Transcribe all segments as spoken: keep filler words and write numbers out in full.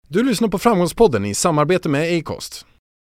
Du lyssnar på Framgångspodden i samarbete med Acast.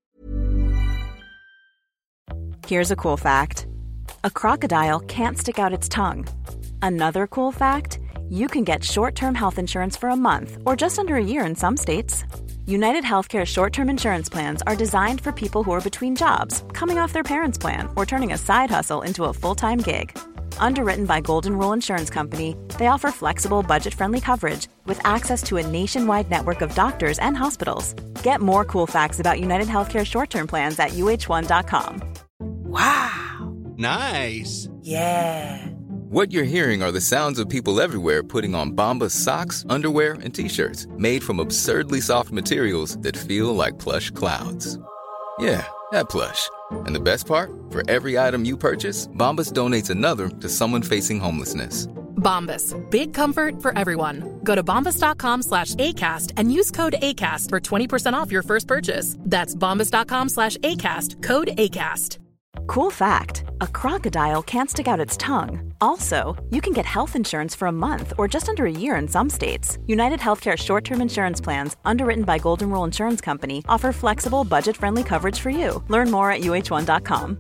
Here's a cool fact. A crocodile can't stick out its tongue. Another cool fact, you can get short-term health insurance for a month or just under a year in some states. United Healthcare short-term insurance plans are designed for people who are between jobs, coming off their parents' plan, or turning a side hustle into a full-time gig. Underwritten by Golden Rule Insurance Company, they offer flexible, budget-friendly coverage with access to a nationwide network of doctors and hospitals. Get more cool facts about United Healthcare short-term plans at U H one dot com. Wow. Nice. Yeah. What you're hearing are the sounds of people everywhere putting on Bombas socks, underwear, and T-shirts made from absurdly soft materials that feel like plush clouds. Yeah, that plush. And the best part? For every item you purchase, Bombas donates another to someone facing homelessness. Bombas, big comfort for everyone. Go to bombas.com slash ACAST and use code ACAST for twenty percent off your first purchase. That's bombas.com slash ACAST, code ACAST. Cool fact, a crocodile can't stick out its tongue. Also, you can get health insurance for a month or just under a year in some states. United Healthcare short-term insurance plans, underwritten by Golden Rule Insurance Company, offer flexible, budget-friendly coverage for you. Learn more at U H one dot com.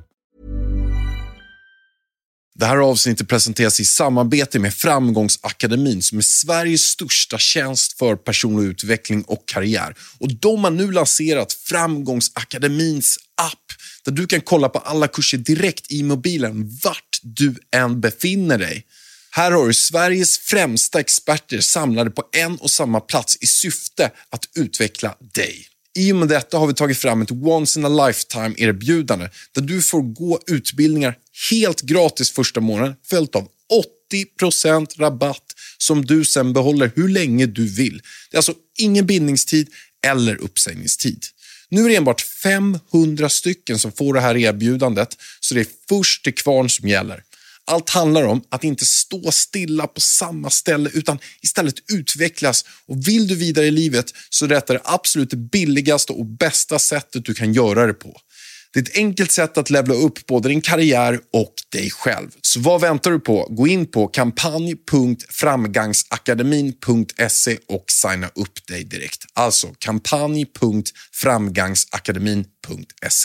Det här avsnittet presenteras i samarbete med Framgångsakademin som är Sveriges största tjänst för personlig utveckling och karriär. Och de har nu lanserat Framgångsakademins app där du kan kolla på alla kurser direkt i mobilen vart du än befinner dig. Här har du Sveriges främsta experter samlade på en och samma plats i syfte att utveckla dig. I och med detta har vi tagit fram ett once in a lifetime erbjudande där du får gå utbildningar helt gratis första månaden följt av åttio procent rabatt som du sen behåller hur länge du vill. Det är alltså ingen bindningstid eller uppsägningstid. Nu är det enbart femhundra stycken som får det här erbjudandet så det är först till kvarn som gäller. Allt handlar om att inte stå stilla på samma ställe utan istället utvecklas, och vill du vidare i livet så är detta det absolut det billigaste och bästa sättet du kan göra det på. Det är ett enkelt sätt att levla upp både din karriär och dig själv. Så vad väntar du på? Gå in på kampanj punkt framgangsakademin punkt se och signa upp dig direkt. Alltså kampanj punkt framgangsakademin punkt se.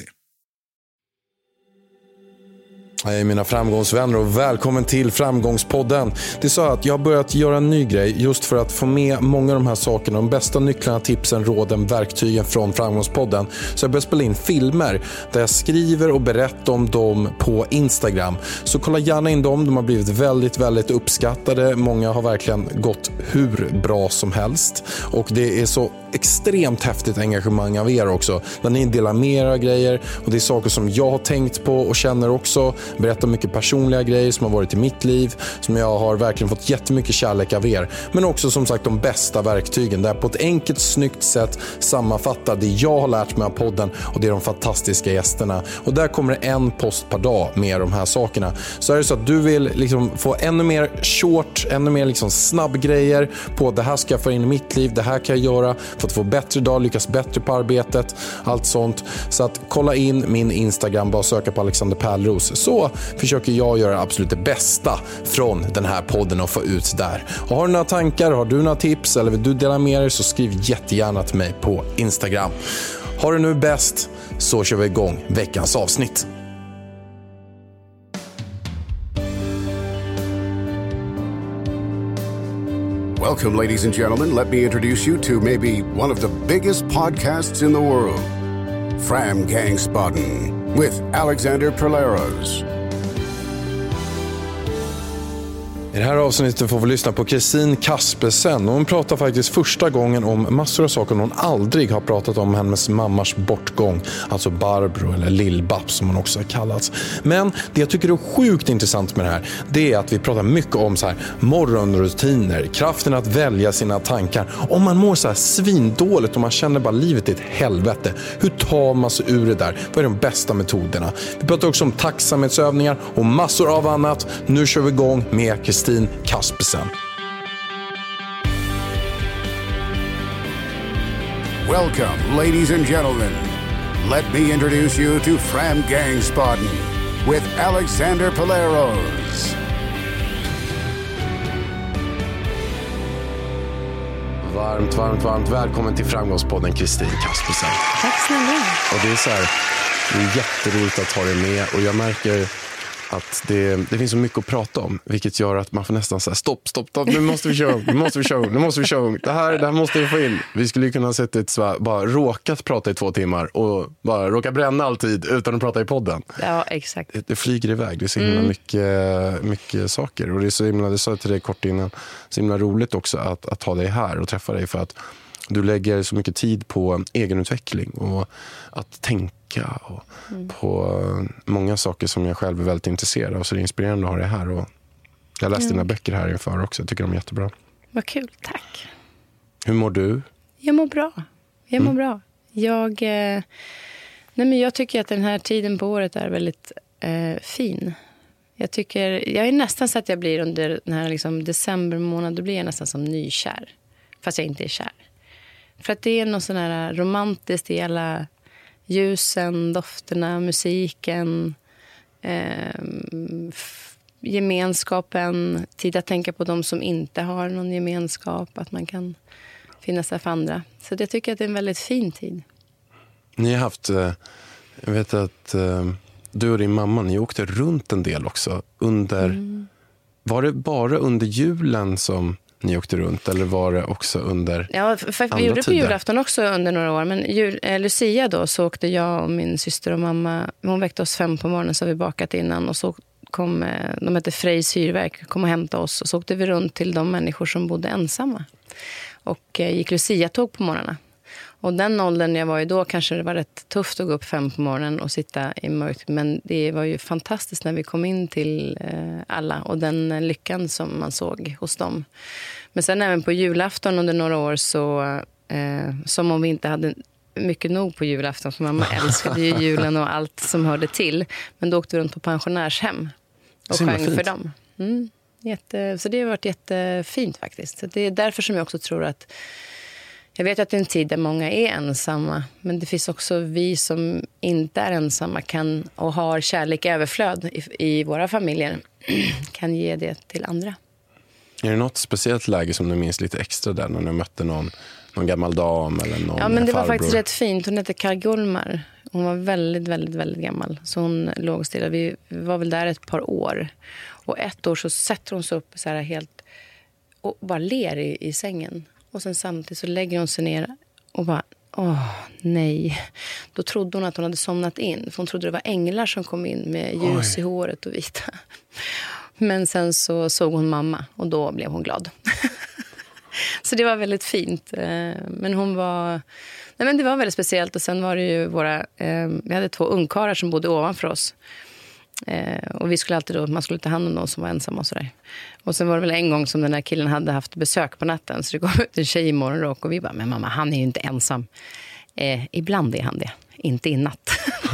Hej mina framgångsvänner och välkommen till Framgångspodden. Det är så att jag har börjat göra en ny grej just för att få med många av de här sakerna, de bästa nycklarna, tipsen, råden, verktygen från Framgångspodden. Så jag börjar spela in filmer där jag skriver och berättar om dem på Instagram. Så kolla gärna in dem, de har blivit väldigt, väldigt uppskattade. Många har verkligen gått hur bra som helst. Och det är så extremt häftigt engagemang av er också. Där ni delar med era grejer och det är saker som jag har tänkt på och känner också. Berättar mycket personliga grejer som har varit i mitt liv, som jag har verkligen fått jättemycket kärlek av er. Men också som sagt de bästa verktygen där på ett enkelt, snyggt sätt sammanfattar det jag har lärt mig av podden och det är de fantastiska gästerna. Och där kommer det en post per dag med de här sakerna. Så är det så att du vill liksom få ännu mer short, ännu mer liksom snabb grejer på det här ska jag få in i mitt liv, det här kan jag göra för att få bättre dag, lyckas bättre på arbetet, allt sånt. Så att kolla in min Instagram, bara söka på Alexander Pärleros. Så försöker jag göra absolut det bästa från den här podden och få ut där. Och har du några tankar, har du några tips eller vill du dela med dig så skriv jättegärna till mig på Instagram. Har du nu bäst så kör vi igång veckans avsnitt. Welcome, ladies and gentlemen. Let me introduce you to maybe one of the biggest podcasts in the world, Framgångsspodden with Alexander Pärleros. I det här avsnittet får vi lyssna på Kristin Kaspersen och hon pratar faktiskt första gången om massor av saker hon aldrig har pratat om, hennes mammas bortgång, alltså Barbro eller Lill-Babs som hon också har kallats. Men det jag tycker är sjukt intressant med det här, det är att vi pratar mycket om så här morgonrutiner, kraften att välja sina tankar. Om man mår så här svindåligt och man känner bara livet är ett helvete, hur tar man sig ur det där? Vad är de bästa metoderna? Vi pratar också om tacksamhetsövningar och massor av annat. Nu kör vi igång med Kristin Kaspersen. Welcome, ladies and gentlemen. Let me introduce you to Framgångsspodden with Alexander Pärleros. Varmt, varmt, varmt välkommen till Framgångspodden, Kristin Kaspersen. Tack snälla. Och det är så här, det är jätteroligt att ha dig med. Och jag märker att det, det finns så mycket att prata om, vilket gör att man får nästan säga stopp, stopp, stopp, nu måste vi köra, nu måste vi köra, nu måste vi köra. Det här, det här måste vi få in. Vi skulle ju kunna sätta ett så bara råkat prata i två timmar och bara råka bränna alltid utan att prata i podden. Ja, exakt. Det, det flyger iväg, det är så himla Mm. mycket, mycket saker. Och det är så himla, det sa jag till dig kort innan, så himla roligt också att, att ha dig här och träffa dig, för att du lägger så mycket tid på egenutveckling och att tänka och mm. på många saker som jag själv är väldigt intresserad av. Så det är inspirerande att ha det här. Och jag läste mm. dina böcker här inför också. Jag tycker de är jättebra. Vad kul, tack. Hur mår du? Jag mår bra. Jag mår Mm. bra. Jag, eh, nej men jag tycker att den här tiden på året är väldigt eh, fin. Jag tycker, jag är nästan så att jag blir under den här liksom december månad, då blir jag nästan som nykär. Fast jag inte är kär. För att det är något sån här romantiskt i alla ljusen, dofterna, musiken, eh, f- gemenskapen, tid att tänka på de som inte har någon gemenskap, att man kan finnas där för andra. Så jag tycker att det är en väldigt fin tid. Ni har haft, eh, jag vet att eh, du och din mamma, ni åkte runt en del också under, mm. var det bara under julen som ni åkte runt, eller var det också under Ja, för vi gjorde det på julafton också under några år. Men jul, eh, Lucia då, så åkte jag och min syster och mamma. Hon väckte oss fem på morgonen, så vi bakat innan. Och så kom, eh, de hette Frejs hyrverk, kom och hämta oss. Och så åkte vi runt till de människor som bodde ensamma. Och eh, gick Lucia-tåg på morgnarna. Och den åldern jag var i då kanske det var rätt tufft att gå upp fem på morgonen och sitta i mörkt. Men det var ju fantastiskt när vi kom in till eh, alla och den lyckan som man såg hos dem. Men sen även på julafton under några år så, eh, som om vi inte hade mycket nog på julafton. För mamma älskade ju julen och allt som hörde till. Men då åkte vi runt på pensionärshem och sjöng för dem. Mm, jätte, så det har varit jättefint faktiskt. Så det är därför som jag också tror att jag vet att det är en tid där många är ensamma, men det finns också vi som inte är ensamma kan och har kärlek i överflöd i, i våra familjer kan ge det till andra. Är det något speciellt läge som du minns lite extra där när du mötte någon, någon gammal dam eller någon Ja, men det farbror? var faktiskt rätt fint. Hon hette Karl Gullmar. Hon var väldigt, väldigt, väldigt gammal. Så hon låg stilla. Vi var väl där ett par år. Och ett år så sätter hon sig upp så här helt och bara ler i, i sängen. Och sen samtidigt så lägger hon sig ner och bara, åh nej. Då trodde hon att hon hade somnat in. För hon trodde det var änglar som kom in med ljus Oj. i håret och vita. Men sen så såg hon mamma och då blev hon glad. Så det var väldigt fint. Men hon var, nej men det var väldigt speciellt. Och sen var det ju våra, vi hade två ungkarlar som bodde ovanför oss. Eh, och vi skulle alltid då, man skulle ta hand om någon som var ensam och sådär. Och sen var det väl en gång som den där killen hade haft besök på natten. Så det kom ut en tjej i morgonrock och vi bara, men mamma, han är ju inte ensam. Eh, ibland är han det, inte i natt.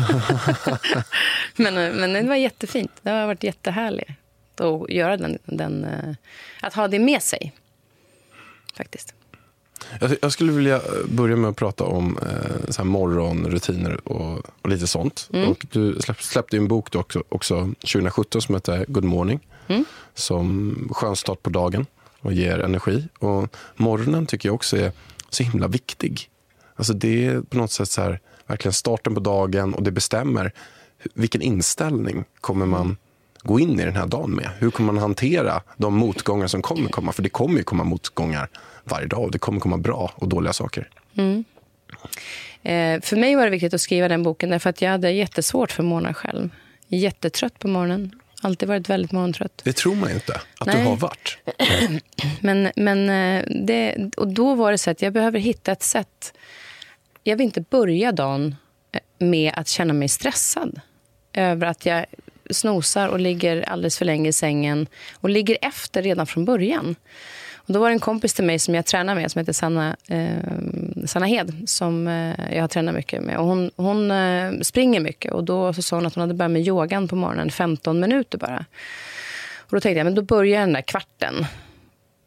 men, men det var jättefint. Det har varit jättehärligt att göra den, den eh, att ha det med sig. Faktiskt. Jag, jag skulle vilja börja med att prata om eh, så här morgonrutiner och, och lite sånt. Mm. Och du släpp, släppte en bok då också, också tjugo sjutton som heter Good Morning. Mm. Som skön start på dagen och ger energi. Och morgonen tycker jag också är så himla viktig. Alltså det är på något sätt så här, verkligen starten på dagen och det bestämmer vilken inställning kommer man gå in i den här dagen med. Hur kommer man hantera de motgångar som kommer komma? För det kommer ju komma motgångar varje dag. Det kommer komma bra och dåliga saker. Mm. Eh, för mig var det viktigt att skriva den boken därför att jag hade jättesvårt för morgonen själv. Jättetrött på morgonen. Alltid varit väldigt morgontrött. Det tror man ju inte att Nej. du har varit. men men det, och då var det så att jag behöver hitta ett sätt. Jag vill inte börja dagen med att känna mig stressad över att jag snosar och ligger alldeles för länge i sängen och ligger efter redan från början. Och då var det en kompis till mig som jag tränar med som heter Sanna, eh, Sanna Hed som eh, jag har tränat mycket med. Och hon, hon eh, springer mycket och då så sa hon att hon hade börjat med yogan på morgonen femton minuter bara. Och då tänkte jag, men då börjar den där kvarten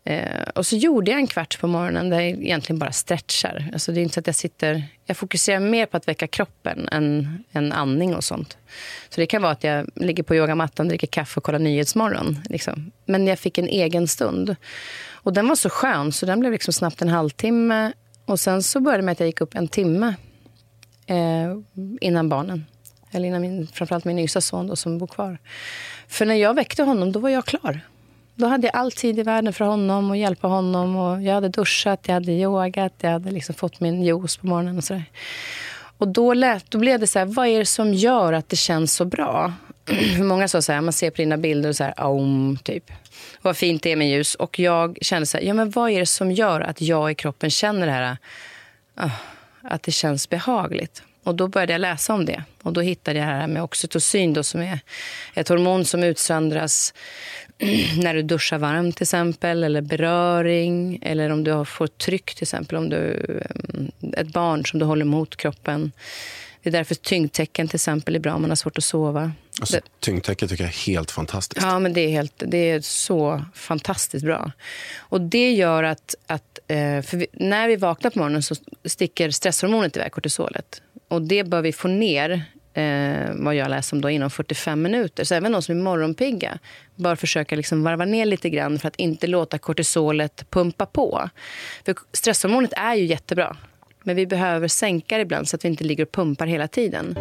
Eh, och så gjorde jag en kvart på morgonen där jag egentligen bara stretchar. Alltså det är inte så att jag sitter... Jag fokuserar mer på att väcka kroppen än, än andning och sånt. Så det kan vara att jag ligger på yogamattan, dricker kaffe och kollar Nyhetsmorgon. Liksom. Men jag fick en egen stund. Och den var så skön så den blev liksom snabbt en halvtimme. Och sen så började det med att jag gick upp en timme eh, innan barnen. Eller innan min, framförallt min yngsta son då, som bor kvar. För när jag väckte honom, då var jag klar. Då hade jag all tid i världen för honom och hjälpa honom. Och jag hade duschat, jag hade yogat, jag hade liksom fått min juice på morgonen och sådär. Och då, lät, då blev det så här, vad är det som gör att det känns så bra? Många sa så här, man ser på dina bilder och så här, om typ. Vad fint det är med ljus. Och jag kände så här, ja men vad är det som gör att jag i kroppen känner det här, uh, att det känns behagligt? Och då började jag läsa om det. Och då hittade jag det här med oxytocin då, som är ett hormon som utsöndras när du duschar varmt till exempel. Eller beröring. Eller om du har fått tryck till exempel. Om du ett barn som du håller mot kroppen. Det är därför tyngdtecken till exempel är bra om man har svårt att sova. Alltså, tyngdtecken tycker jag är helt fantastiskt. Ja, men det är, helt, det är så fantastiskt bra. Och det gör att, att för vi, när vi vaknar på morgonen så sticker stresshormonet iväg, kortisolet. Och det bör vi få ner, eh, vad jag läser om då, inom fyrtiofem minuter. Så även de som är morgonpigga bör försöka liksom varva ner lite grann för att inte låta kortisolet pumpa på. För stresshormonet är ju jättebra. Men vi behöver sänka det ibland så att vi inte ligger och pumpar hela tiden.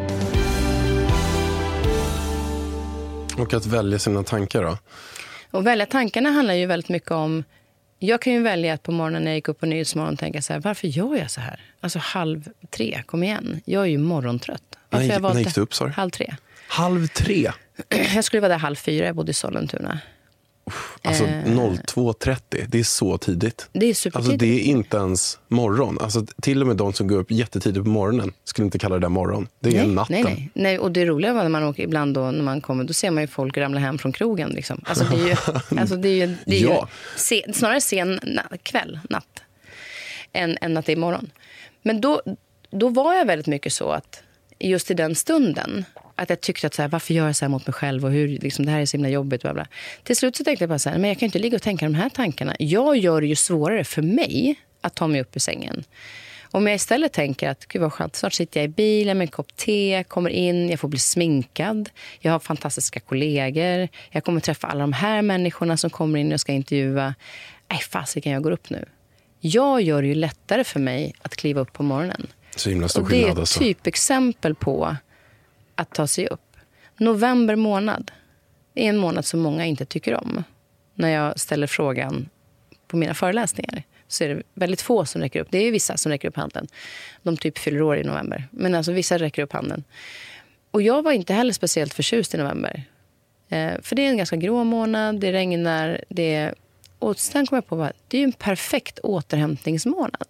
Och att välja sina tankar då? Och välja tankarna handlar ju väldigt mycket om... Jag kan ju välja att på morgonen när jag gick upp på Nyhetsmorgon tänka så här, varför gör jag så här? Alltså halv tre, kom igen. Jag är ju morgontrött. Varför jag när gick du upp, sorry? Halv tre. Halv tre? Jag skulle vara där halv fyra, jag bodde i Sollentuna. Alltså två trettio, det är så tidigt. Det är supertidigt. Alltså det är inte ens morgon. Alltså till och med de som går upp jättetidigt på morgonen skulle inte kalla det där morgon. Det är nej, natten. Nej, nej. nej, och det roliga var när man åker ibland då, när man kommer, då ser man ju folk ramla hem från krogen liksom. Alltså det är ju, alltså det är ju, det är ju ja. sen, snarare sen na, kväll, natt än, än att det är morgon. Men då, då var jag väldigt mycket så att just i den stunden att jag tyckte att så här, varför gör jag så här mot mig själv och hur liksom, det här är så himla jobbigt. Bla bla. Till slut så tänkte jag bara så här, men jag kan inte ligga och tänka de här tankarna. Jag gör det ju svårare för mig att ta mig upp ur sängen. Om jag istället tänker att gud vad skönt, snart sitter jag i bilen med en kopp te, kommer in, jag får bli sminkad. Jag har fantastiska kollegor. Jag kommer träffa alla de här människorna som kommer in och ska intervjua. Nej, fasiken, jag går upp nu. Jag gör det ju lättare för mig att kliva upp på morgonen. Så himla stor och det är ett alltså. typexempel på att ta sig upp. November månad är en månad som många inte tycker om. När jag ställer frågan på mina föreläsningar så är det väldigt få som räcker upp. Det är ju vissa som räcker upp handen. De typ fyller år i november. Men alltså vissa räcker upp handen. Och jag var inte heller speciellt förtjust i november. Eh, för det är en ganska grå månad, det regnar, det är... Och sen kom jag på att det är ju en perfekt återhämtningsmånad.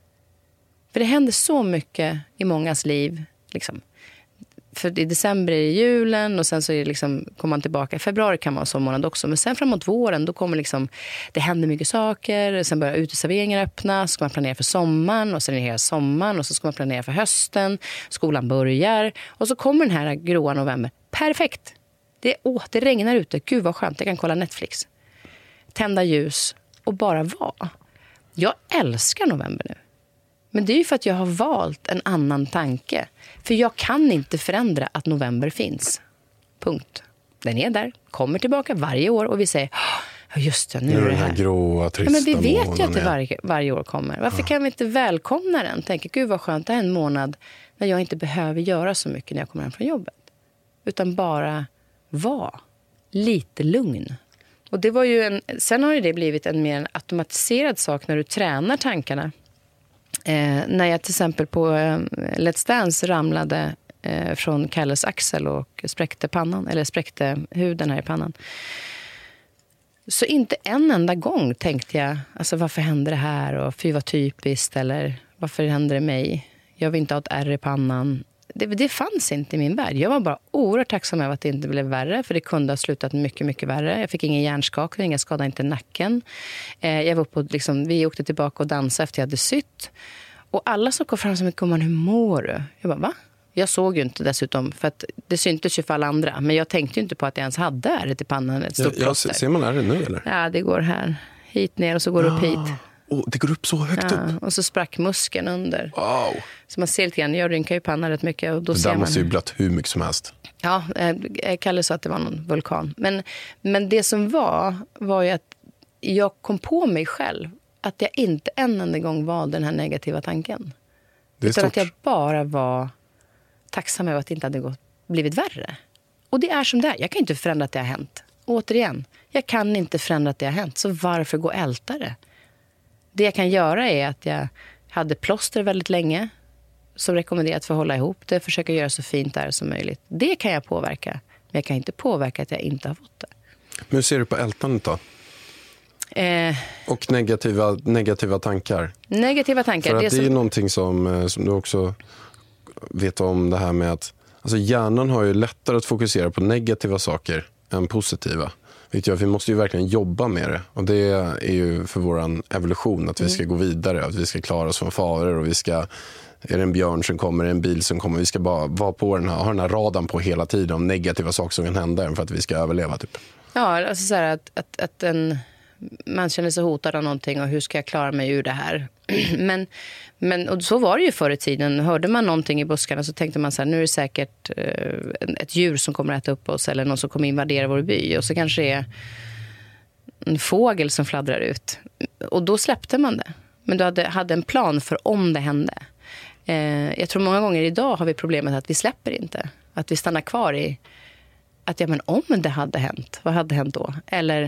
För det händer så mycket i mångas liv. Liksom. För i december är det julen och sen så är det liksom, kommer man tillbaka. Februari kan vara så månad också. Men sen framåt våren då kommer liksom, det händer mycket saker. Sen börjar uteserveringar öppna. Så ska man planera för sommaren och sen är det hela sommaren. Och så ska man planera för hösten. Skolan börjar. Och så kommer den här gråa november. Perfekt! Det, åh, det regnar ute. Gud vad skönt. Jag kan kolla Netflix. Tända ljus och bara vara. Jag älskar november nu. Men det är ju för att jag har valt en annan tanke. För jag kan inte förändra att november finns. Punkt. Den är där, kommer tillbaka varje år och vi säger, ja just det, nu, nu är det här. här gråa, trista ja, men vi vet månaden, ju att det varje, varje år kommer. Varför ja. kan vi inte välkomna den? Tänka, gud vad skönt, det är en månad när jag inte behöver göra så mycket när jag kommer hem från jobbet. Utan bara vara lite lugn. Och det var ju en, sen har det blivit en mer automatiserad sak när du tränar tankarna. Eh, när jag till exempel på eh, Let's Dance ramlade eh, från Kalles axel och spräckte pannan, eller spräckte huden här i pannan. Så inte en enda gång tänkte jag, alltså varför händer det här och fy vad typiskt, eller varför händer det mig? Jag vill inte ha ett ärr i pannan. Det, det fanns inte i min värld. Jag var bara oerhört tacksam över att det inte blev värre. För det kunde ha slutat mycket, mycket värre. Jag fick ingen hjärnskakning, jag skadade inte nacken. Eh, jag var uppe och liksom, vi åkte tillbaka och dansade efter jag hade sytt. Och alla som kom fram som ett gumman, hur mår du? Jag bara, va? Jag såg ju inte dessutom, för att det syntes ju för alla andra. Men jag tänkte ju inte på att jag ens hade ärret i pannan, ett stort ja, plåster. Ser man ärret nu eller? Ja, det går här hit ner och så går det upp hit. Oh, det går upp så högt Ja, upp. och så sprack muskeln under. Wow. Så man ser lite grann, jag rynkar ju pannan rätt mycket. Och då Det ser där man, måste ju blött hur mycket som helst. Ja, eh, Kalle sa att det var någon vulkan. Men, men det som var, var ju att jag kom på mig själv att jag inte en enda gång valde den här negativa tanken. Det är Utan stort. att jag bara var tacksam över att det inte hade gått, blivit värre. Och det är som det är. Jag kan inte förändra att det har hänt. Återigen, jag kan inte förändra att det har hänt. Så varför gå och älta det? Det jag kan göra är att jag hade plåster väldigt länge som rekommenderat för att hålla ihop det. Försöka göra så fint där som möjligt. Det kan jag påverka. Men jag kan inte påverka att jag inte har fått det. Men hur ser du på ältandet då? Eh, Och negativa, negativa tankar? negativa tankar. För att det det som... är någonting som, som du också vet om, det här med att alltså hjärnan har ju lättare att fokusera på negativa saker än positiva. Vilket gör att vi måste ju verkligen jobba med det. Och det är ju för våran evolution att vi ska gå vidare, att vi ska klara oss från faror och vi ska, är det en björn som kommer, är det en bil som kommer, vi ska bara vara på den här, ha den här radarn på hela tiden om negativa saker som kan hända för att vi ska överleva typ. Ja, alltså så här att, att, att en, man känner sig hotad av någonting och hur ska jag klara mig ur det här? men, men och så var det ju förr i tiden. Hörde man någonting i buskarna så tänkte man så här, nu är det säkert eh, ett djur som kommer att äta upp oss eller någon som kommer invadera vår by. Och så kanske det är en fågel som fladdrar ut. Och då släppte man det. Men du hade, hade en plan för om det hände. Eh, jag tror många gånger idag har vi problemet att vi släpper inte. Att vi stannar kvar i att ja, men om det hade hänt, vad hade hänt då? Eller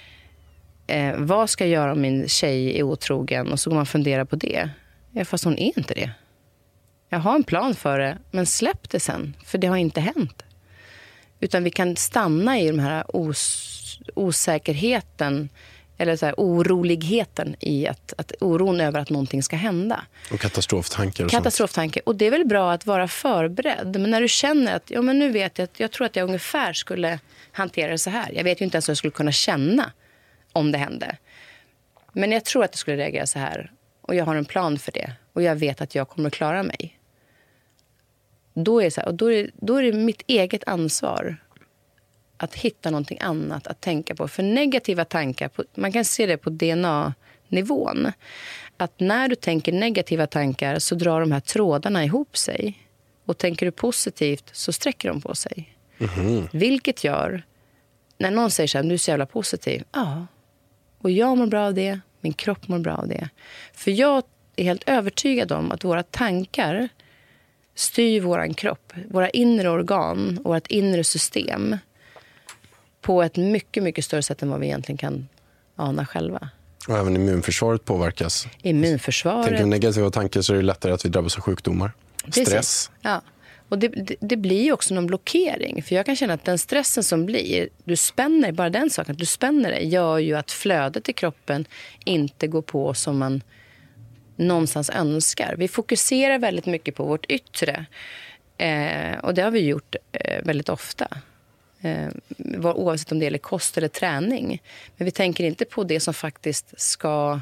eh, vad ska jag göra om min tjej är otrogen? Och så går man fundera på det. Ja, fast hon är inte det. Jag har en plan för det, men släpp det sen. För det har inte hänt. Utan vi kan stanna i den här os- osäkerheten eller så här oroligheten i att, att oron över att någonting ska hända. Och katastroftankar och Katastroftankar. Och det är väl bra att vara förberedd. Men när du känner att ja, men nu vet jag att jag tror att jag ungefär skulle hantera det så här. Jag vet ju inte ens hur jag skulle kunna känna om det hände. Men jag tror att jag skulle reagera så här. Och jag har en plan för det. Och jag vet att jag kommer att klara mig. Då är det, så här, och då är det, då är det mitt eget ansvar att hitta någonting annat att tänka på. För negativa tankar, man kan se det på D N A-nivån. Att när du tänker negativa tankar så drar de här trådarna ihop sig. Och tänker du positivt så sträcker de på sig. Mm-hmm. Vilket gör, när någon säger så här, du är så jävla positiv. Ja, och jag mår bra av det, min kropp mår bra av det. För jag är helt övertygad om att våra tankar styr våran kropp, våra inre organ och vårt inre system på ett mycket, mycket större sätt än vad vi egentligen kan ana själva. Och även immunförsvaret påverkas. Immunförsvaret. Tänker du negativa tankar så är det lättare att vi drabbas av sjukdomar. Precis. Stress. Ja. Och det, det, det blir ju också någon blockering. För jag kan känna att den stressen som blir, du spänner, bara den saken, att du spänner det, gör ju att flödet i kroppen inte går på som man någonstans önskar. Vi fokuserar väldigt mycket på vårt yttre. Eh, och det har vi gjort eh, väldigt ofta. Eh, oavsett om det gäller kost eller träning. Men vi tänker inte på det som faktiskt ska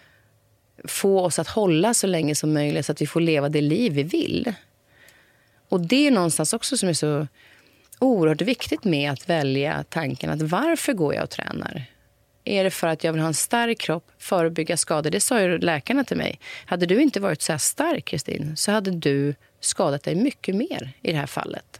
få oss att hålla så länge som möjligt så att vi får leva det liv vi vill. Och det är någonstans också som är så oerhört viktigt med att välja tanken att varför går jag och tränar? Är det för att jag vill ha en stark kropp, förebygga skador? Det sa ju läkarna till mig. Hade du inte varit så här stark, Kristin, så hade du skadat dig mycket mer i det här fallet.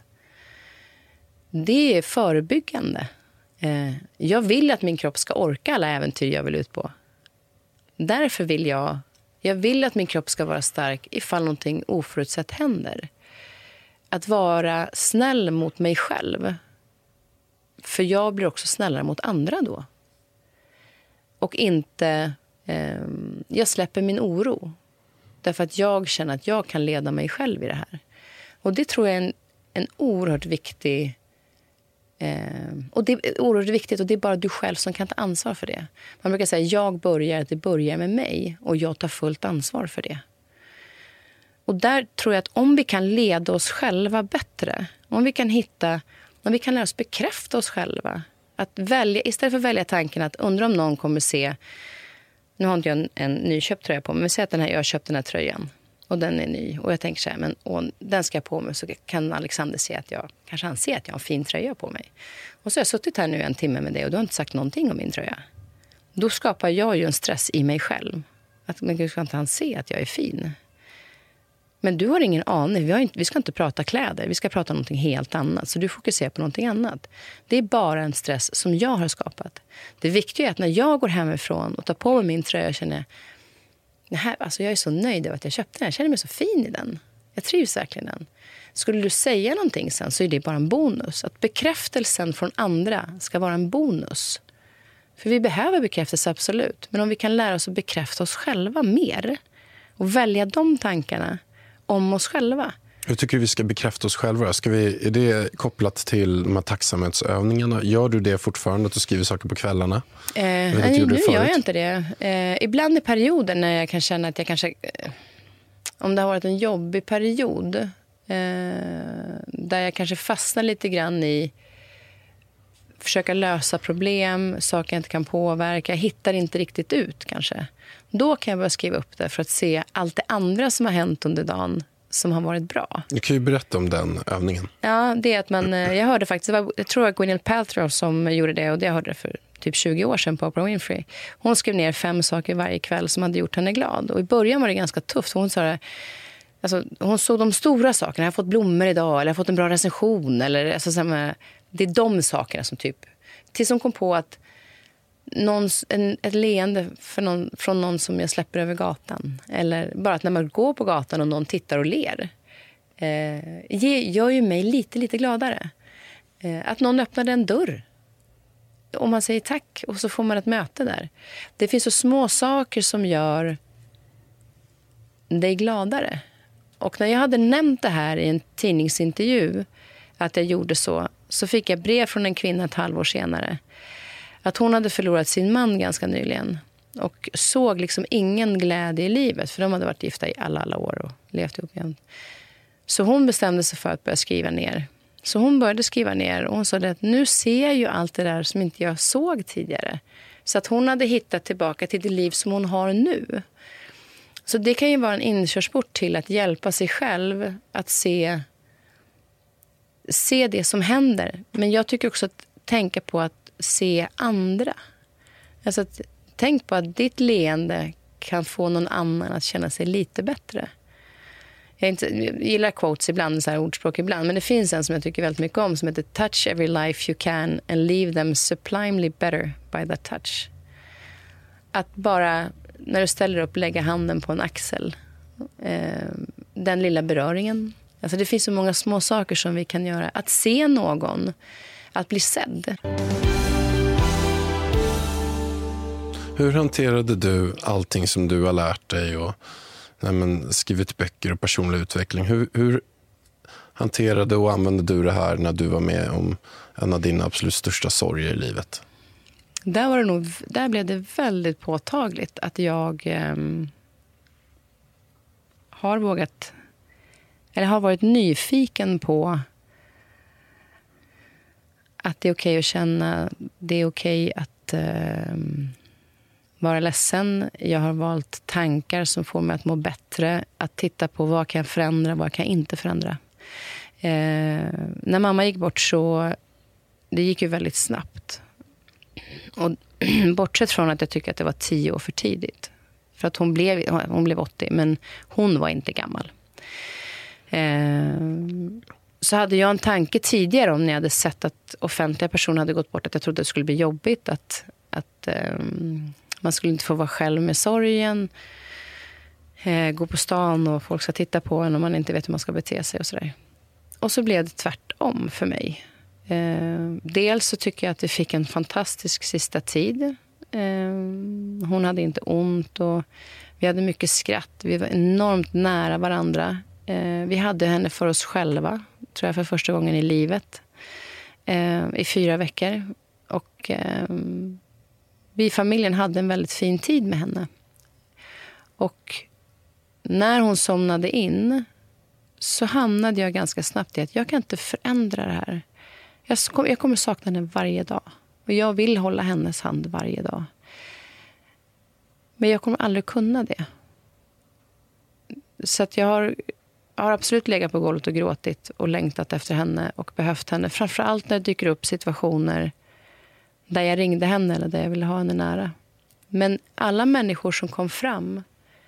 Det är förebyggande. Jag vill att min kropp ska orka alla äventyr jag vill ut på. Därför vill jag, jag vill att min kropp ska vara stark ifall någonting oförutsett händer. Att vara snäll mot mig själv. För jag blir också snällare mot andra då. Och inte, eh, jag släpper min oro. Därför att jag känner att jag kan leda mig själv i det här. Och det tror jag är en, en oerhört viktig, eh, och det är oerhört viktigt och det är bara du själv som kan ta ansvar för det. Man brukar säga, jag börjar, det börjar med mig och jag tar fullt ansvar för det. Och där tror jag att om vi kan leda oss själva bättre, om vi kan hitta, om vi kan lära oss bekräfta oss själva, att välja, istället för att välja tanken att undra om någon kommer se, nu har inte jag en, en nyköpt tröja på mig, men säg att den här, jag har köpt den här tröjan och den är ny och jag tänker så här, men och, den ska jag på mig så kan Alexander se att jag, kanske han ser att jag har en fin tröja på mig. Och så har jag suttit här nu en timme med dig och du har inte sagt någonting om min tröja. då skapar jag ju en stress i mig själv. Att, men gud, ska inte han se att jag är fin? Men du har ingen aning. Vi, har inte, vi ska inte prata kläder. Vi ska prata om någonting helt annat. Så du fokuserar på någonting annat. Det är bara en stress som jag har skapat. Det viktiga är att när jag går hemifrån och tar på mig min tröja och känner här, alltså jag är så nöjd över att jag köpte den. Jag känner mig så fin i den. Jag trivs verkligen i den. Skulle du säga någonting sen så är det bara en bonus. Att bekräftelsen från andra ska vara en bonus. För vi behöver bekräftelse, absolut. Men om vi kan lära oss att bekräfta oss själva mer och välja de tankarna om oss själva. Hur tycker du vi ska bekräfta oss själva? Ska vi, är det kopplat till de här tacksamhetsövningarna? Gör du det fortfarande, att du skriver saker på kvällarna? Eh, nej, nu gör jag inte det. Eh, ibland i perioder när jag kan känna att jag kanske... Eh, om det har varit en jobbig period eh, där jag kanske fastnar lite grann i försöka lösa problem, saker jag inte kan påverka, jag hittar inte riktigt ut kanske. Då kan jag börja skriva upp det för att se allt det andra som har hänt under dagen som har varit bra. Du kan ju berätta om den övningen. Ja, det är att man, jag hörde faktiskt, det var, jag tror att Gwyneth Paltrow som gjorde det, och det hörde det för typ tjugo år sedan på Oprah Winfrey. Hon skrev ner fem saker varje kväll som hade gjort henne glad. Och i början var det ganska tufft. Hon sa det, alltså, hon såg de stora sakerna. Jag har fått blommor idag, eller jag har fått en bra recension. Eller, alltså, samma, det är de sakerna som typ... Tills hon kom på att någons, en, ett leende för någon, från någon som jag släpper över gatan. Eller bara att när man går på gatan och någon tittar och ler. Eh, gör ju mig lite, lite gladare. Eh, att någon öppnade en dörr. Om man säger tack och så får man ett möte där. Det finns så små saker som gör dig gladare. Och när jag hade nämnt det här i en tidningsintervju, att jag gjorde så, så fick jag brev från en kvinna ett halvår senare. Att hon hade förlorat sin man ganska nyligen. Och såg liksom ingen glädje i livet. För de hade varit gifta i alla, alla år och levt ihop igen. Så hon bestämde sig för att börja skriva ner. Så hon började skriva ner och hon sa att nu ser jag ju allt det där som inte jag såg tidigare. Så att hon hade hittat tillbaka till det liv som hon har nu. Så det kan ju vara en inkörsport till att hjälpa sig själv att se, se det som händer. Men jag tycker också att tänka på att se andra. Alltså att, tänk på att ditt leende kan få någon annan att känna sig lite bättre. Jag, inte, jag gillar quotes ibland, så här ordspråk ibland, men det finns en som jag tycker väldigt mycket om som heter touch every life you can and leave them sublimely better by that touch. Att bara när du ställer upp lägga handen på en axel, eh, den lilla beröringen. Alltså det finns så många små saker som vi kan göra. Att se någon, att bli sedd. Hur hanterade du allting som du har lärt dig och nej, men, skrivit böcker och personlig utveckling? Hur, hur hanterade och använde du det här när du var med om en av dina absolut största sorger i livet? Där, var det nog, där blev det väldigt påtagligt att jag eh, har vågat, eller har varit nyfiken på att det är okej att känna, det är okej att eh, vara ledsen. Jag har valt tankar som får mig att må bättre. Att titta på vad kan jag förändra, vad kan jag inte förändra. Eh, när mamma gick bort så det gick ju väldigt snabbt. Och bortsett från att jag tycker att det var tio år för tidigt. För att hon blev, hon blev åttio, men hon var inte gammal. Eh, så hade jag en tanke tidigare om när jag hade sett att offentliga personer hade gått bort, att jag trodde det skulle bli jobbigt. Att, att eh, man skulle inte få vara själv med sorgen. Eh, gå på stan och folk ska titta på en och man inte vet hur man ska bete sig och sådär. Och så blev det tvärtom för mig. Eh, dels så tycker jag att vi fick en fantastisk sista tid. Eh, hon hade inte ont och vi hade mycket skratt. Vi var enormt nära varandra. Eh, vi hade henne för oss själva, tror jag, för första gången i livet. Eh, I fyra veckor. Och eh, vi i familjen hade en väldigt fin tid med henne. Och när hon somnade in så hamnade jag ganska snabbt i att jag kan inte förändra det här. Jag, kom, jag kommer sakna henne varje dag. Och jag vill hålla hennes hand varje dag. Men jag kommer aldrig kunna det. Så att jag har, jag har absolut legat på golvet och gråtit och längtat efter henne och behövt henne. Framförallt när det dyker upp situationer där jag ringde henne eller där jag ville ha henne nära. Men alla människor som kom fram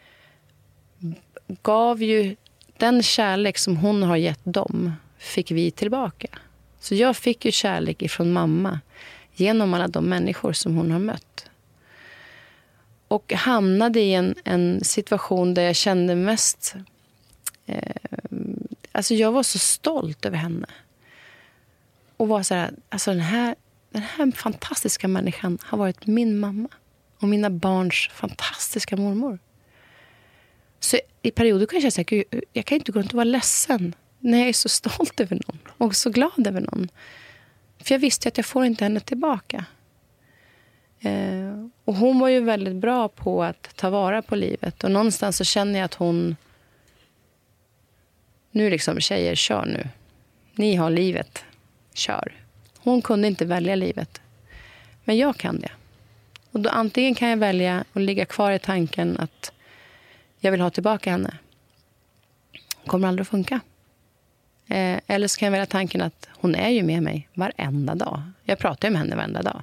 gav ju den kärlek som hon har gett dem, fick vi tillbaka. Så jag fick ju kärlek ifrån mamma genom alla de människor som hon har mött. Och hamnade i en, en situation där jag kände mest... Eh, alltså jag var så stolt över henne. Och var så här, alltså den här, den här fantastiska människan har varit min mamma. Och mina barns fantastiska mormor. Så i perioder kan jag känna att jag kan inte gå runt och vara ledsen när jag är så stolt över någon. Och så glad över någon. För jag visste att jag får inte henne tillbaka. Eh, och hon var ju väldigt bra på att ta vara på livet. Och någonstans så känner jag att hon... Nu liksom, tjejer, kör nu. Ni har livet. Kör. Hon kunde inte välja livet. Men jag kan det. Och då antingen kan jag välja att ligga kvar i tanken att jag vill ha tillbaka henne. Kommer aldrig att funka. Eh, eller så kan jag välja tanken att hon är ju med mig varenda dag. Jag pratar ju med henne varenda dag.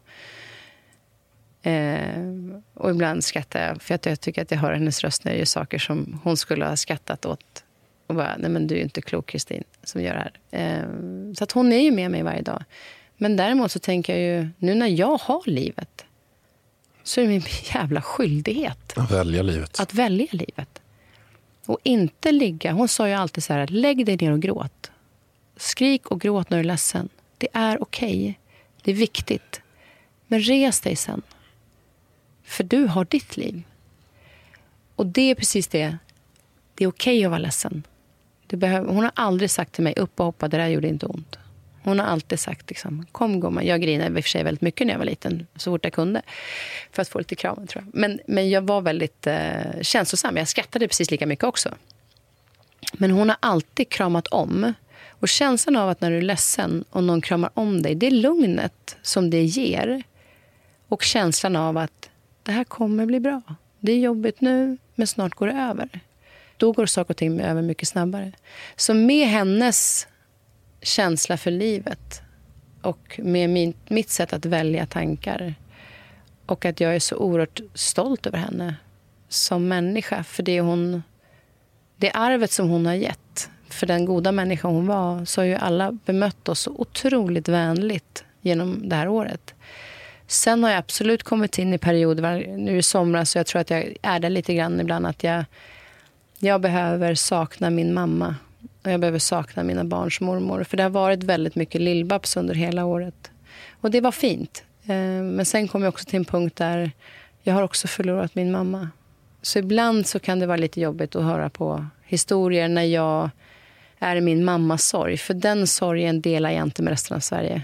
Eh, och ibland skrattar jag för att jag tycker att jag hör hennes röst när det är saker som hon skulle ha skrattat åt. Och bara, nej men du är ju inte klok, Kristin, som gör det här. Eh, så att hon är ju med mig varje dag. Men däremot så tänker jag ju, nu när jag har livet, så är det min jävla skyldighet. Att välja livet. Att välja livet. Och inte ligga, hon sa ju alltid så här, lägg dig ner och gråt. Skrik och gråt när du är ledsen. Det är okej. Det är viktigt. Men res dig sen. För du har ditt liv. Och det är precis det. Det är okej att vara ledsen. Du behöver, hon har aldrig sagt till mig, upp och hoppa, det där gjorde inte ont. Hon har alltid sagt, liksom, kom gumman. Jag grinade i och för sig väldigt mycket när jag var liten, så fort jag kunde. För att få lite kram, tror jag. Men, men jag var väldigt eh, känslosam. Jag skrattade precis lika mycket också. Men hon har alltid kramat om. Och känslan av att när du är ledsen och någon kramar om dig, det är lugnet som det ger. Och känslan av att det här kommer bli bra. Det är jobbigt nu, men snart går det över. Då går saker och ting över mycket snabbare. Så med hennes känsla för livet och med min, mitt sätt att välja tankar och att jag är så oerhört stolt över henne som människa, för det hon det arvet som hon har gett, för den goda människa hon var, så har ju alla bemött oss så otroligt vänligt genom det här året. Sen har jag absolut kommit in i perioder, nu i somras, så jag tror att jag är där lite grann ibland, att jag jag behöver sakna min mamma. Och jag behöver sakna mina barns mormor. För det har varit väldigt mycket lillbabs under hela året. Och det var fint. Men sen kom jag också till en punkt där jag har också förlorat min mamma. Så ibland så kan det vara lite jobbigt att höra på historier när jag är i min mammas sorg. För den sorgen delar jag inte med resten av Sverige.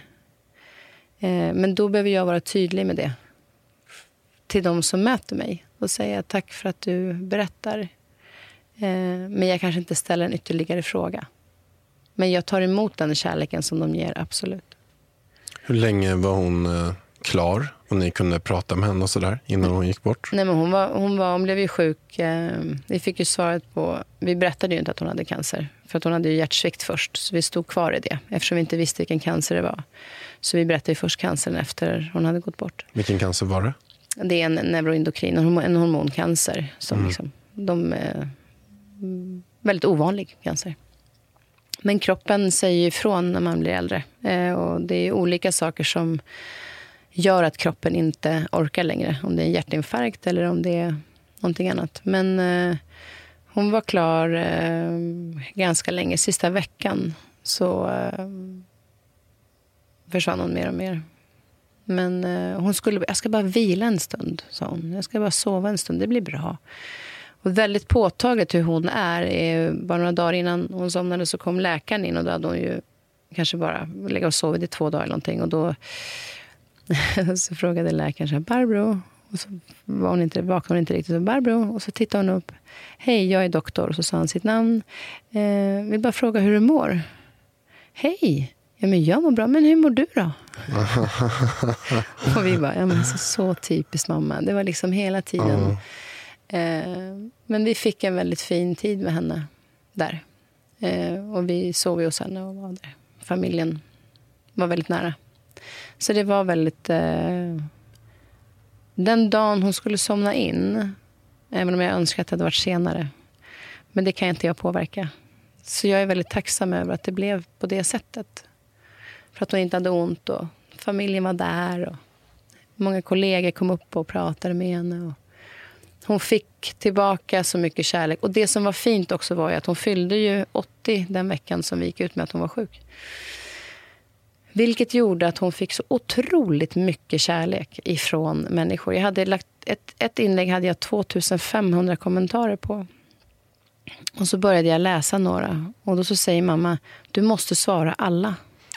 Men då behöver jag vara tydlig med det. Till de som möter mig. Och säga tack för att du berättar. Men jag kanske inte ställer en ytterligare fråga. Men jag tar emot den kärleken som de ger, absolut. Hur länge var hon eh, klar och ni kunde prata med henne och sådär innan hon gick bort? Nej, men hon, var, hon, var, hon blev ju sjuk. Eh, vi fick ju svaret på... Vi berättade ju inte att hon hade cancer. För att hon hade ju hjärtsvikt först. Så vi stod kvar i det. Eftersom vi inte visste vilken cancer det var. Så vi berättade ju först cancern efter hon hade gått bort. Vilken cancer var det? Det är en neuroendokrin, en, hormon, en hormoncancer. Som Mm. liksom... De... Eh, väldigt ovanlig cancer. Men kroppen säger ifrån när man blir äldre. Eh, och det är olika saker som gör att kroppen inte orkar längre. Om det är en hjärtinfarkt eller om det är någonting annat. Men eh, hon var klar eh, ganska länge. Sista veckan så eh, försvann hon mer och mer. Men eh, hon skulle, jag ska bara vila en stund, sa hon. Jag ska bara sova en stund, det blir bra. Och väldigt påtagligt hur hon är. är bara några dagar innan hon somnade så kom läkaren in och då hade hon ju kanske bara legat och sovit i två dagar eller någonting. Och då så frågade läkaren så här, Barbro. Och så var hon inte, vaknade hon inte riktigt. Så Barbro. Och så tittade hon upp. Hej, jag är doktor. Och så sa han sitt namn. Eh, vill bara fråga hur du mår. Hej. Ja, men jag mår bra. Men hur mår du då? Och vi bara, ja men så, så typiskt mamma. Det var liksom hela tiden... Mm. Men vi fick en väldigt fin tid med henne där. Och vi sov hos henne och var där. Familjen var väldigt nära. Så det var väldigt... den dagen hon skulle somna in, även om jag önskar att det hade varit senare, men det kan inte jag påverka. Så jag är väldigt tacksam över att det blev på det sättet. För att hon inte hade ont och familjen var där och många kollegor kom upp och pratade med henne. Och hon fick tillbaka så mycket kärlek. Och det som var fint också var ju att hon fyllde ju åttio den veckan som vi gick ut med att hon var sjuk. Vilket gjorde att hon fick så otroligt mycket kärlek ifrån människor. Jag hade lagt ett, ett inlägg hade jag tvåtusenfemhundra kommentarer på. Och så började jag läsa några. Och då så säger mamma, du måste svara alla.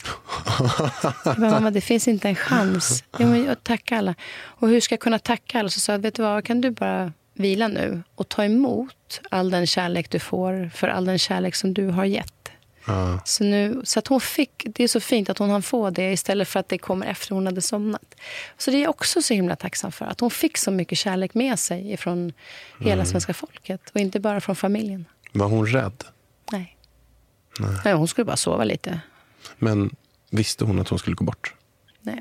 Jag bara, mamma, det finns inte en chans. Jag måste tacka alla. Och hur ska jag kunna tacka alla? Så sa jag, vet du vad, kan du bara vila nu och ta emot all den kärlek du får för all den kärlek som du har gett. Uh. Så, nu, så att hon fick, det är så fint att hon hann få det istället för att det kommer efter hon hade somnat. Så det är också så himla tacksam för att hon fick så mycket kärlek med sig från hela mm. svenska folket och inte bara från familjen. Var hon rädd? Nej. Nej. Nej, hon skulle bara sova lite. Men visste hon att hon skulle gå bort? Nej.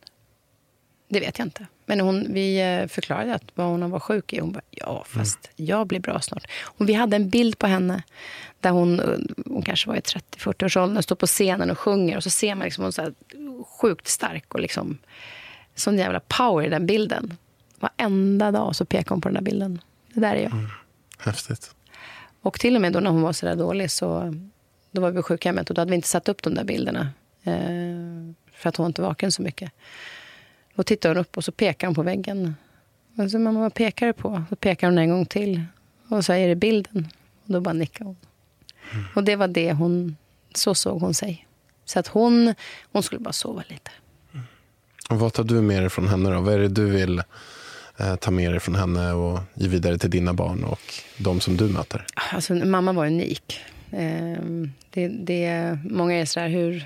Det vet jag inte. Men hon, vi förklarade att vad hon var sjuk i. Hon bara, ja fast mm. jag blir bra snart. Och vi hade en bild på henne där hon, hon kanske var i trettio fyrtio års ålder och står på scenen och sjunger. Och så ser man liksom hon så här sjukt stark och liksom sån jävla power i den bilden. Varenda dag så pekar hon på den där bilden. Det där är jag. Mm. Häftigt. Och till och med då när hon var så där dålig så då var vi på sjukhemmet och då hade vi inte satt upp de där bilderna. Eh, för att hon inte vaken så mycket. Och tittar hon upp och så pekar hon på väggen. Och så mamma, vad pekar du på? Så pekar hon en gång till. Och så är det bilden. Och då bara nickar hon. Mm. Och det var det hon, så såg hon sig. Så att hon, hon skulle bara sova lite. Mm. Och vad tar du med dig från henne då? Vad är det du vill eh, ta med dig från henne och ge vidare till dina barn och de som du möter? Alltså mamma var unik. Eh, det, det, många är så här, hur...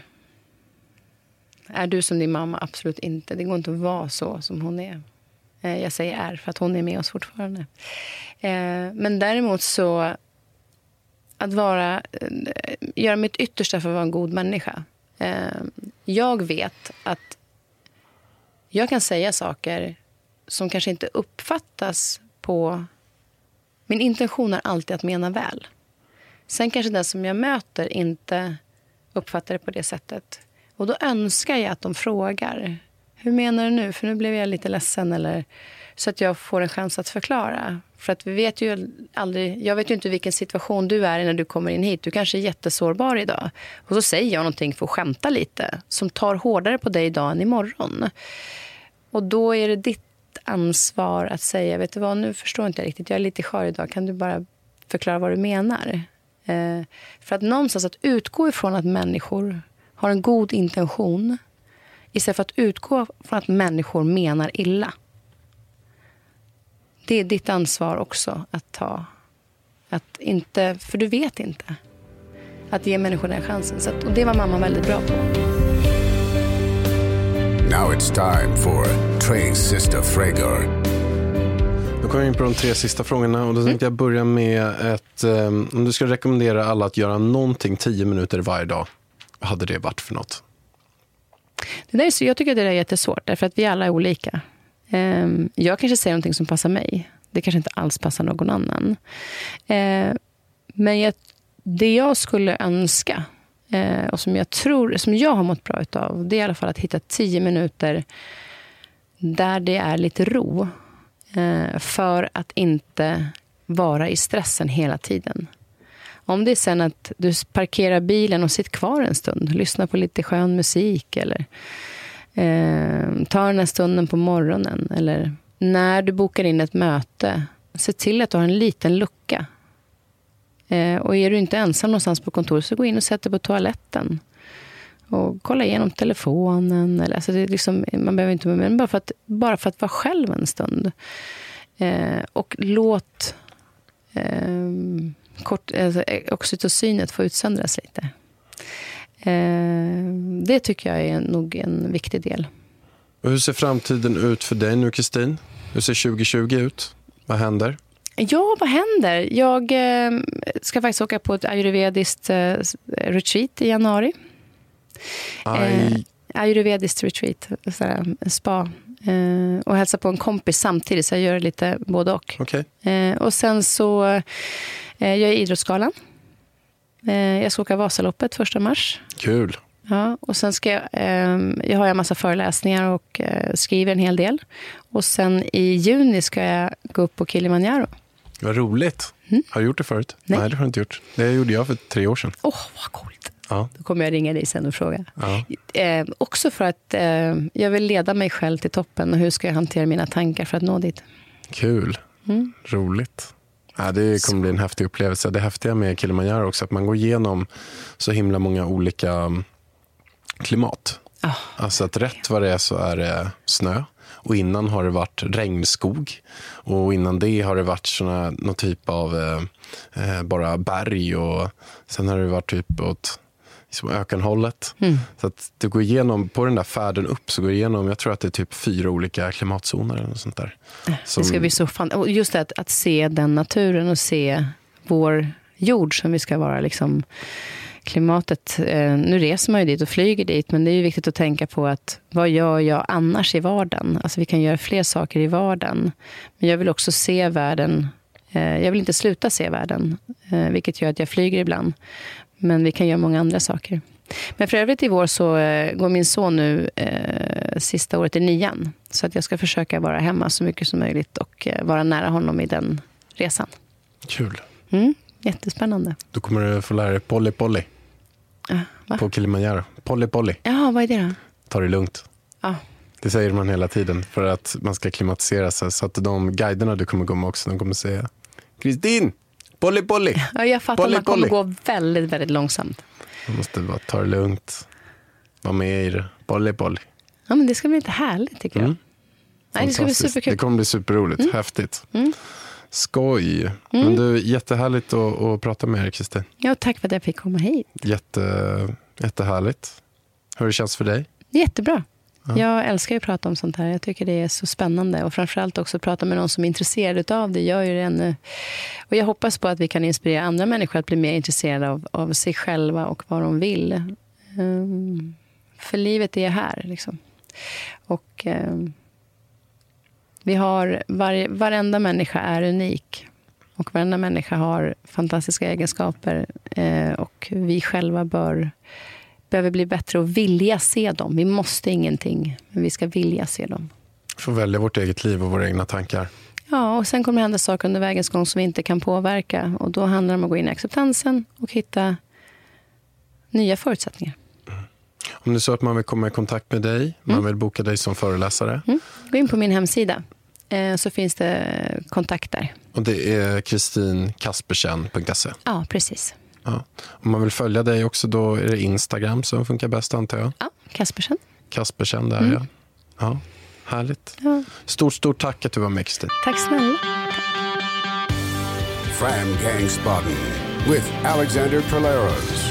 Är du som din mamma? Absolut inte. Det går inte att vara så som hon är. Jag säger är för att hon är med oss fortfarande. Men däremot så att vara, göra mitt yttersta för att vara en god människa. Jag vet att jag kan säga saker som kanske inte uppfattas på... Min intention är alltid att mena väl. Sen kanske den som jag möter inte uppfattar det på det sättet. Och då önskar jag att de frågar, hur menar du nu? För nu blev jag lite ledsen. Eller, så att jag får en chans att förklara. För att vi vet ju aldrig, jag vet ju inte vilken situation du är i när du kommer in hit. Du kanske är jättesårbar idag. Och så säger jag någonting för att skämta lite. Som tar hårdare på dig idag än imorgon. Och då är det ditt ansvar att säga, vet du vad, nu förstår inte jag riktigt. Jag är lite skör idag, kan du bara förklara vad du menar? Eh, för att någonstans att utgå ifrån att människor... har en god intention istället för att utgå från att människor menar illa. Det är ditt ansvar också att ta. Att inte, för du vet inte. Att ge människor den chansen. Så att, och det var mamma väldigt bra på. Now it's time for Trey's sister Fragor. Då kommer vi in på de tre sista frågorna och då tänkte jag börja med ett, um, om du ska rekommendera alla att göra någonting tio minuter varje dag. Vad hade det varit för något? Det där är så, jag tycker att det där är jättesvårt därför att vi alla är olika. Um, jag kanske säger någonting som passar mig. Det kanske inte alls passar någon annan. Uh, men jag, det jag skulle önska uh, och som jag tror, som jag har mått bra utav, det är i alla fall att hitta tio minuter där det är lite ro uh, för att inte vara i stressen hela tiden. Om det är sen att du parkerar bilen och sitter kvar en stund. Lyssna på lite skön musik. Eller eh, ta den här stunden på morgonen. Eller när du bokar in ett möte. Se till att du har en liten lucka. Eh, och är du inte ensam någonstans på kontoret så gå in och sätt dig på toaletten. Och kolla igenom telefonen. Eller, alltså det är liksom, man behöver inte men bara för att, bara för att vara själv en stund. Eh, och låt... Eh, Kort, alltså, oxytocinet får utsöndras lite. Eh, det tycker jag är nog en viktig del. Och hur ser framtiden ut för dig nu, Kristin? Hur ser tjugo tjugo ut? Vad händer? Ja, vad händer? Jag eh, ska faktiskt åka på ett ayurvediskt eh, retreat i januari. Aj. Eh, ayurvediskt retreat, sådär, spa. Eh, och hälsa på en kompis samtidigt, så jag gör lite både och. Okay. Eh, och sen så eh, jag är idrottsgalan. Eh, jag ska åka Vasaloppet första mars. Kul. Ja, och sen ska jag, eh, jag har en massa föreläsningar och eh, skriver en hel del. Och sen i juni ska jag gå upp på Kilimanjaro. Vad roligt. Mm. Har du gjort det förut? Nej. Nej, det har jag inte gjort. Det gjorde jag för tre år sedan. Åh, oh, vad coolt. Ja. Då kommer jag ringa dig sen och fråga. Ja. Eh, också för att eh, jag vill leda mig själv till toppen. Och hur ska jag hantera mina tankar för att nå dit? Kul. Mm. Roligt. Ja, det kommer bli en häftig upplevelse. Det häftiga med Kilimanjaro också, att man går igenom så himla många olika klimat. Oh. Alltså att rätt vad det är så är det snö. Och innan har det varit regnskog. Och innan det har det varit såna, någon typ av eh, bara berg. Och sen har det varit typ åt liksom ökenhållet. Mm. Så att du går igenom, på den där färden upp så går du igenom, jag tror att det är typ fyra olika klimatzoner eller något sånt där. Som... Det ska bli så fan. Och just det, att, att se den naturen och se vår jord som vi ska vara liksom klimatet. Eh, nu reser man ju dit och flyger dit, men det är ju viktigt att tänka på att vad gör jag annars i vardagen? Alltså vi kan göra fler saker i vardagen. Men jag vill också se världen. Eh, jag vill inte sluta se världen, eh, vilket gör att jag flyger ibland. Men vi kan göra många andra saker. Men för övrigt i vår så eh, går min son nu eh, sista året i nian. Så att jag ska försöka vara hemma så mycket som möjligt och eh, vara nära honom i den resan. Kul. Mm, jättespännande. Då kommer du få lära dig Polly Polly. Uh, på Kilimanjaro. Polly Polly. Ja, vad är det då? Ta det lugnt. Ja. Det säger man hela tiden för att man ska klimatisera sig. Så att de guiderna du kommer gå med också, de kommer säga Kristin, Polly Polly. Ja, jag fattar Polly, att man kommer Polly. gå väldigt, väldigt långsamt. Man måste bara ta det lugnt. Vara med i det. Polly Polly. Ja, men det ska bli lite härligt tycker jag. Mm. Nej, det ska bli superkul. Det kommer bli superroligt. Mm. Häftigt. Mm. Skoj. Mm. Men du, jättehärligt att, att prata med er, Kristin. Ja, tack för att jag fick komma hit. Jätte, jättehärligt. Hur det känns för dig? Jättebra. Ja. Jag älskar ju att prata om sånt här. Jag tycker det är så spännande. Och framförallt också prata med någon som är intresserad av det. Gör ju det ännu. Och jag hoppas på att vi kan inspirera andra människor att bli mer intresserade av, av sig själva och vad de vill. Um, för livet är här liksom. Och um, vi har, var, varenda människa är unik. Och varenda människa har fantastiska egenskaper. Eh, och vi själva bör, behöver bli bättre och vilja se dem. Vi måste ingenting, men vi ska vilja se dem. Få välja vårt eget liv och våra egna tankar. Ja, och sen kommer det hända saker under vägens gång som vi inte kan påverka. Och då handlar det om att gå in i acceptansen och hitta nya förutsättningar. Mm. Om det är så att man vill komma i kontakt med dig, mm. man vill boka dig som föreläsare. Mm. Gå in på min hemsida. Så finns det kontakt där. Och det är kristin kaspersen punkt se. Ja, precis. Ja. Om man vill följa dig också, då är det Instagram som funkar bäst, antar jag. Ja, Kaspersen. Kaspersen där, mm. ja. Ja, härligt. Ja. Stort, stort tack att du var med, Kristin. Tack snälla. Fram Gangsbaden with Alexander Polaros.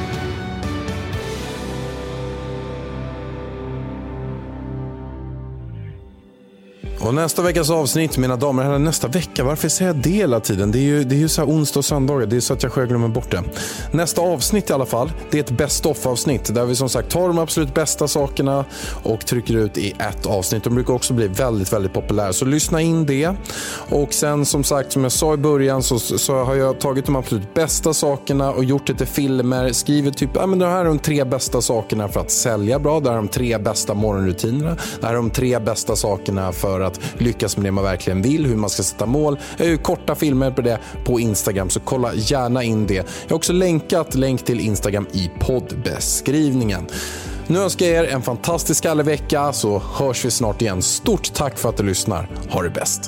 Och nästa veckas avsnitt, mina damer och herrar, nästa vecka, varför säger jag det hela tiden? Det är ju, det är ju så här onsdag och söndagar, det är så att jag själv glömmer bort det. Nästa avsnitt i alla fall, det är ett best-of-avsnitt där vi som sagt tar de absolut bästa sakerna och trycker ut i ett avsnitt. De brukar också bli väldigt, väldigt populära, så lyssna in det. Och sen som sagt, som jag sa i början, så, så har jag tagit de absolut bästa sakerna och gjort det till filmer, skrivit typ, ja men det här är de tre bästa sakerna för att sälja bra, det här är de tre bästa morgonrutinerna, det här är de tre bästa sakerna för att lyckas med det man verkligen vill, hur man ska sätta mål. Jag har ju korta filmer på det på Instagram, så kolla gärna in det. Jag har också länkat länk till Instagram i poddbeskrivningen. Nu önskar jag er en fantastisk alla vecka, så hörs vi snart igen. Stort tack för att du lyssnar. Ha det bäst.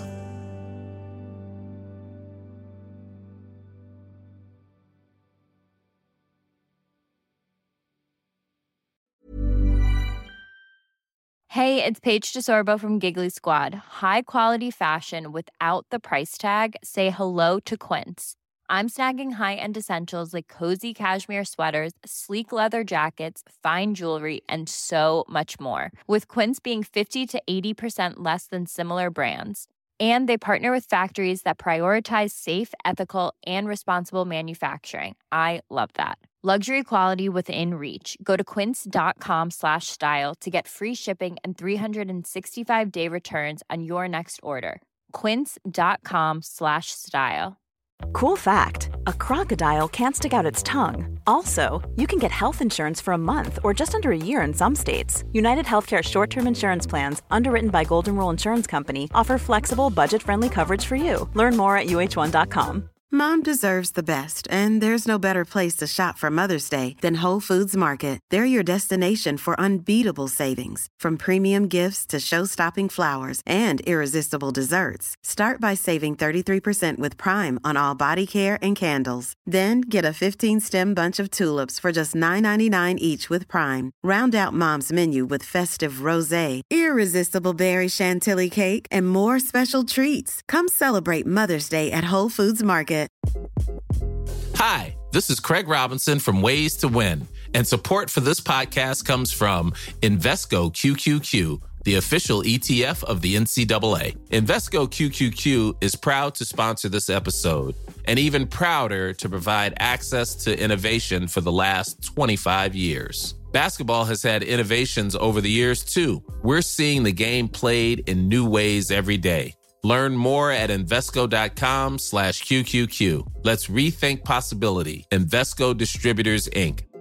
Hey, it's Paige DeSorbo from Giggly Squad. High quality fashion without the price tag. Say hello to Quince. I'm snagging high-end essentials like cozy cashmere sweaters, sleek leather jackets, fine jewelry, and so much more. With Quince being fifty to eighty percent less than similar brands. And they partner with factories that prioritize safe, ethical, and responsible manufacturing. I love that. Luxury quality within reach. Go to quince.com slash style to get free shipping and three sixty-five day returns on your next order. Quince.com slash style. Cool fact, a crocodile can't stick out its tongue. Also, you can get health insurance for a month or just under a year in some states. United Healthcare short-term insurance plans, underwritten by Golden Rule Insurance Company, offer flexible, budget-friendly coverage for you. Learn more at U H one dot com. Mom deserves the best, and there's no better place to shop for Mother's Day than Whole Foods Market. They're your destination for unbeatable savings, from premium gifts to show-stopping flowers and irresistible desserts. Start by saving thirty-three percent with Prime on all body care and candles. Then get a fifteen-stem bunch of tulips for just nine ninety-nine each with Prime. Round out Mom's menu with festive rosé, irresistible berry chantilly cake, and more special treats. Come celebrate Mother's Day at Whole Foods Market. Hi, this is Craig Robinson from Ways to Win, and support for this podcast comes from Invesco Q Q Q, the official E T F of the N C double A. Invesco Q Q Q is proud to sponsor this episode, and even prouder to provide access to innovation for the last twenty-five years. Basketball has had innovations over the years, too. We're seeing the game played in new ways every day. Learn more at Invesco.com slash QQQ. Let's rethink possibility. Invesco Distributors, Incorporated.